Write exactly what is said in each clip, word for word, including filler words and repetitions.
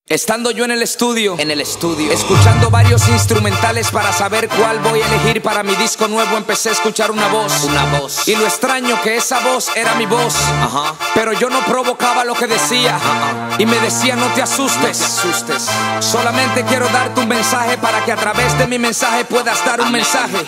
Estando yo en el estudio, en el estudio, escuchando varios instrumentales para saber cuál voy a elegir para mi disco nuevo, empecé a escuchar una voz, una voz. Y lo extraño que esa voz era mi voz, ajá. Pero yo no provocaba lo que decía, ajá. Y me decía no te asustes, no te asustes. Solamente quiero darte un mensaje para que a través de mi mensaje puedas dar un mensaje.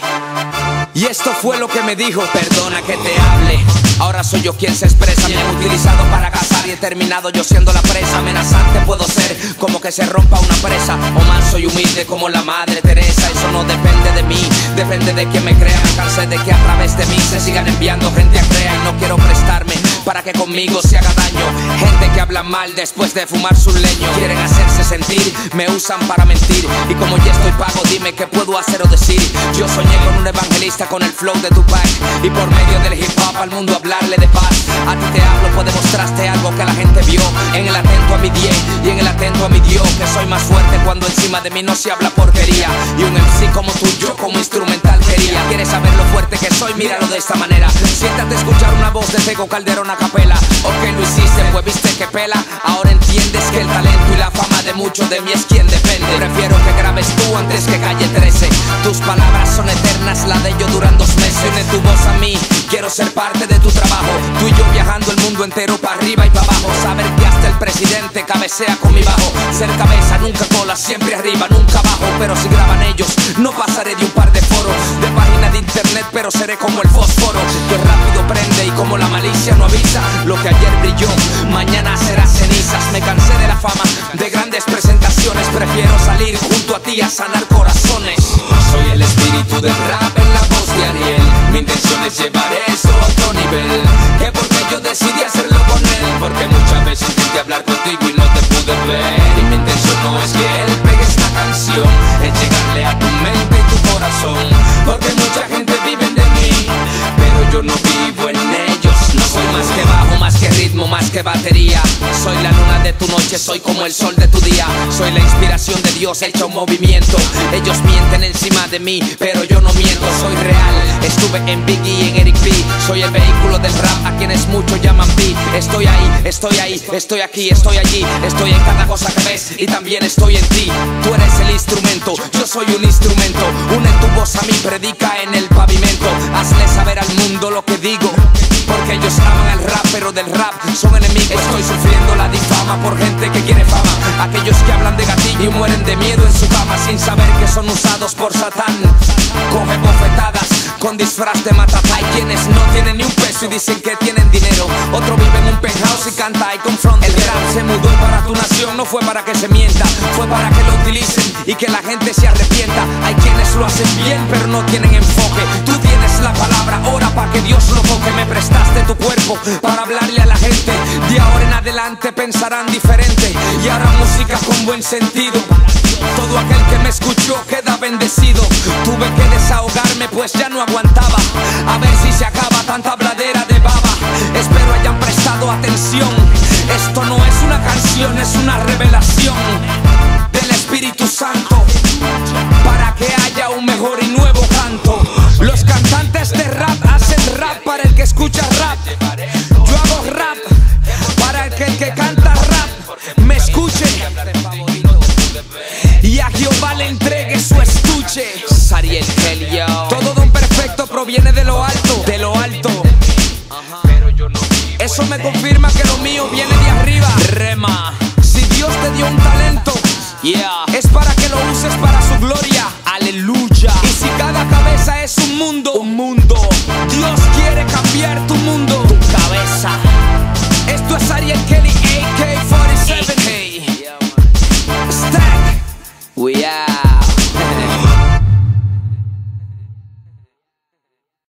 Y esto fue lo que me dijo: perdona que te hable, ahora soy yo quien se expresa. Me han utilizado para cazar y he terminado yo siendo la presa. Amenazante puedo ser, como que se rompa una presa, o manso y humilde como la Madre Teresa. Eso no depende de mí, depende de quien me crea. Me cansé de que a través de mí se sigan enviando gente a crea. Y no quiero prestarme para que conmigo se haga daño. Gente que habla mal después de fumar su leño. Quieren hacerse sentir, me usan para mentir. Y como ya estoy pago, dime qué puedo hacer o decir. Yo soñé con un evangelista con el flow de Tupac, y por medio del hip hop al mundo hablarle de paz. A ti te hablo, pues demostraste algo que la gente vio en el atento a mi diez y en el atento a mi Dios. Que soy más fuerte cuando encima de mí no se habla porquería. Y un M C como tú, yo como instrumental quería. ¿Quieres saber lo fuerte que soy? Míralo de esta manera. Siéntate a escuchar una voz de Tego Calderón a capela. Ok, lo hiciste, pues viste que pela. Ahora entiendes que el talento y la fama de muchos de mí es quien depende. Prefiero que grabes tú antes que Calle trece. Tus palabras son eternas, la de ellos duran dos meses. Une tu voz a mí, quiero ser parte de tu trabajo. Tú y yo viajando el mundo entero para arriba y para abajo. Saber que hasta el presidente cabecea con mi bajo. Ser cabeza, nunca cola, siempre arriba, nunca abajo. Pero si graban ellos, no pasaré de un par de foros, de página de internet, pero seré como el fósforo, que rápido prende y como la malicia no avisa. Lo que ayer brilló, mañana será cenizas. Me cansé de la fama, de grandes presentaciones. Prefiero salir junto a ti a sanar corazones. Soy el espíritu del rap en la voz de Ariel. Mi intención es llevar eso a otro nivel. Que porque yo decidí hacerlo con él, porque muchas veces intenté hablar contigo y no te pude ver. Y mi intención no es que él pegue esta canción, es llegarle a tu mente y tu corazón. Porque mucha gente vive de mí, pero yo no vivo en ellos. No soy más que bajo, más que ritmo, más que batería. Soy la luna de tu noche, soy como el sol de tu día. Soy la inspiración de Dios hecho movimiento. Ellos mienten encima de mí, pero yo no miento, soy real. Estuve en Biggie y en Eric B. Soy el vehículo del rap a quienes muchos llaman B. Estoy ahí, estoy ahí, estoy aquí, estoy allí. Estoy en cada cosa que ves y también estoy en ti. Tú eres el instrumento, yo soy un instrumento. Une tu voz a mí, predica en el pavimento. Hazle saber al mundo lo que digo, porque ellos aman al rap, pero del rap son enemigos. Estoy sufriendo la difama por gente que quiere fama. Aquellos que hablan de gatillo y mueren de miedo en su cama, sin saber que son usados por Satán. Coge bofetadas con disfraz de matata. Hay quienes no tienen ni un peso y dicen que tienen dinero. Otro vive en un penthouse y canta y confronta. El rap se mudó para tu nación, no fue para que se mienta, fue para que lo utilicen y que la gente se arrepienta. Hay quienes lo hacen bien pero no tienen enfoque. Tú tienes la palabra, ora para que Dios lo toque. Me prestaste tu cuerpo para hablarle a la gente. De ahora en adelante pensarán diferente. Y ahora música con buen sentido. Todo aquel que me escuchó queda bendecido. Tuve que desahogarme pues ya no aguantaba. A ver si se acaba tanta habladera de baba. Espero hayan prestado atención. Esto no es una canción, es una revelación del Espíritu Santo, para que haya un mejor y nuevo canto. Los cantantes de rap hacen rap para el que escucha rap. Yo hago rap para el que, el que canta rap me escuche y a Jehová le entregue su estuche. Sariel Helio. Todo don perfecto proviene de lo alto, de lo alto. Eso me confirma que lo mío viene de arriba. Rema. Si Dios te dio un talento, yeah,